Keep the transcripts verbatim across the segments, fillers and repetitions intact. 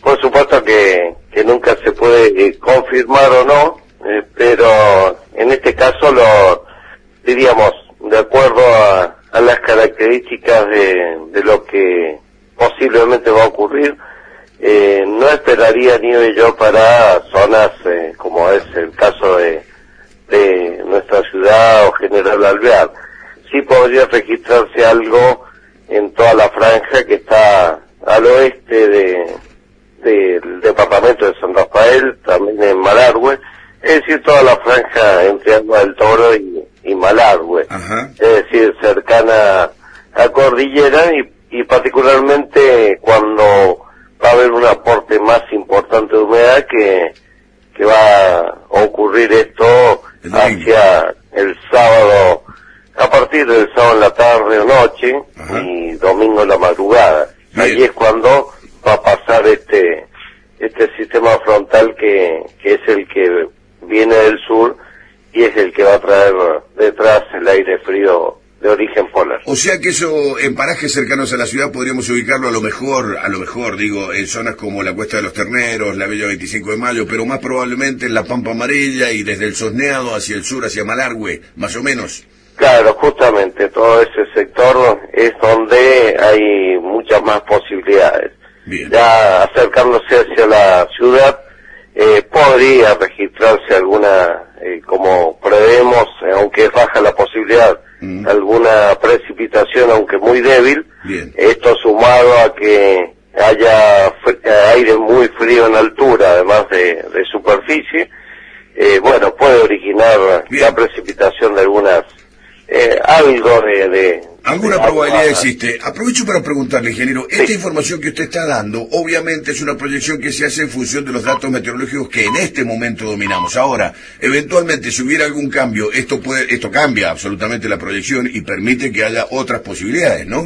Por supuesto que, que nunca se puede eh, confirmar o no, eh, pero en este caso lo diríamos, de acuerdo a, a las características de, de lo que posiblemente va a ocurrir, eh, no esperaría nieve yo para zonas eh, como es el caso de, de nuestra ciudad o General Alvear. Sí podría registrarse algo en toda la franja que está al oeste de del departamento de San Rafael, también en Malargüe, es decir, toda la franja entre Agua del Toro y, y Malargüe, Ajá. es decir, cercana a Cordillera y, y particularmente cuando va a haber un aporte más importante de humedad que, que va a ocurrir esto el hacia el sábado, a partir del sábado en la tarde o noche. Ajá. Y domingo en la madrugada. Bien. Ahí es cuando va a pasar este este sistema frontal que, que es el que viene del sur y es el que va a traer detrás el aire frío de origen polar. O sea que eso, en parajes cercanos a la ciudad, podríamos ubicarlo a lo mejor, a lo mejor, digo, en zonas como la Cuesta de los Terneros, la Bella veinticinco de Mayo, pero más probablemente en la Pampa Amarilla y desde el Sosneado hacia el sur, hacia Malargüe, más o menos. Claro, justamente todo ese sector es donde hay muchas más posibilidades. Bien. Ya acercándose hacia la ciudad, eh, podría registrarse alguna, eh, como prevemos, eh, aunque es baja la posibilidad, mm. alguna precipitación, aunque muy débil. Bien. Esto sumado a que haya aire muy frío en altura, además de, de superficie, eh, bueno, puede originar Bien. la precipitación de algunas Eh, algo de... de ¿Alguna de probabilidad agua. existe? Aprovecho para preguntarle, ingeniero, Sí. esta información que usted está dando, obviamente es una proyección que se hace en función de los datos meteorológicos que en este momento dominamos. Ahora, eventualmente, si hubiera algún cambio, esto puede, esto cambia absolutamente la proyección y permite que haya otras posibilidades, ¿no?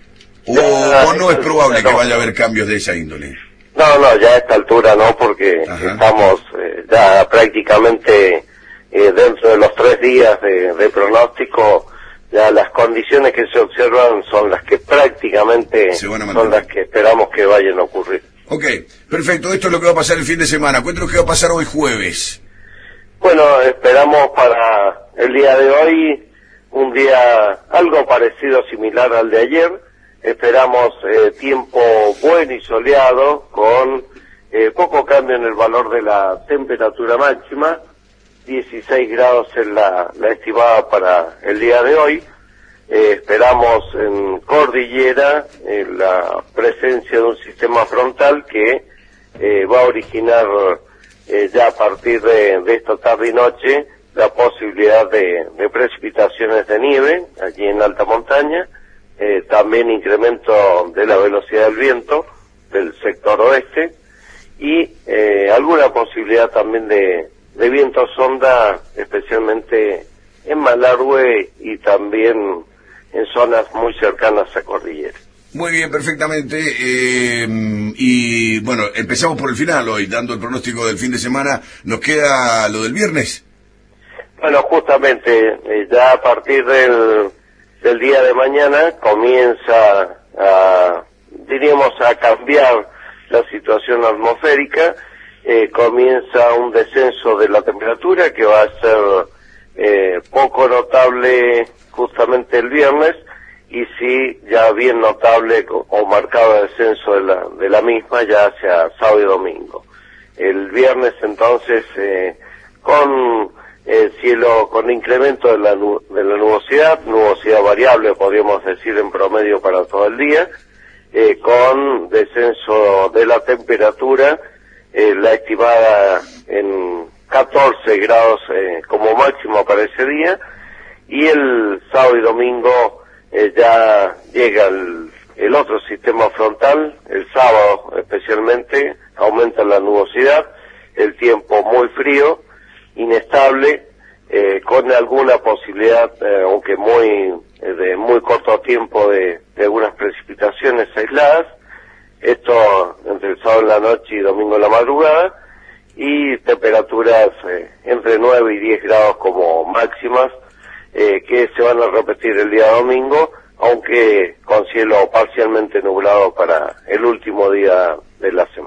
O, Ya, o no es probable no. que vaya a haber cambios de esa índole. No, no, ya a esta altura no, porque Ajá. estamos eh, ya prácticamente... Eh, dentro de los tres días de, de pronóstico, ya las condiciones que se observan son las que prácticamente son las que esperamos que vayan a ocurrir. Ok, perfecto. Esto es lo que va a pasar el fin de semana. Cuéntanos qué va a pasar hoy jueves. Bueno, esperamos para el día de hoy un día algo parecido, similar al de ayer. Esperamos eh, tiempo bueno y soleado, con eh, poco cambio en el valor de la temperatura máxima. dieciséis grados es la, la estimada para el día de hoy. Eh, esperamos en Cordillera eh, la presencia de un sistema frontal que eh, va a originar eh, ya a partir de, de esta tarde y noche la posibilidad de, de precipitaciones de nieve allí en alta montaña, eh, también incremento de la velocidad del viento del sector oeste y eh, alguna posibilidad también de de viento sonda, especialmente en Malargüe y también en zonas muy cercanas a Cordillera. Muy bien, perfectamente. Eh, y bueno, empezamos por el final hoy, dando el pronóstico del fin de semana. ¿Nos queda lo del viernes? Bueno, justamente, eh, ya a partir del, del día de mañana comienza a, diríamos, a cambiar la situación atmosférica. Eh, comienza un descenso de la temperatura que va a ser eh, poco notable justamente el viernes y sí ya bien notable o, o marcado descenso de la, de la misma ya hacia sábado y domingo. El viernes entonces eh, con el cielo, con incremento de la, nu de la nubosidad, nubosidad variable podríamos decir en promedio para todo el día, eh, con descenso de la temperatura. Eh, la estimada en catorce grados eh, como máximo para ese día, y el sábado y domingo eh, ya llega el, el otro sistema frontal. El sábado especialmente aumenta la nubosidad, el tiempo muy frío, inestable, eh, con alguna posibilidad, eh, aunque muy eh, de muy corto tiempo, de, de algunas precipitaciones aisladas. Esto entre el sábado en la noche y domingo en la madrugada, y temperaturas eh, entre nueve y diez grados como máximas, eh, que se van a repetir el día domingo, aunque con cielo parcialmente nublado para el último día de la semana.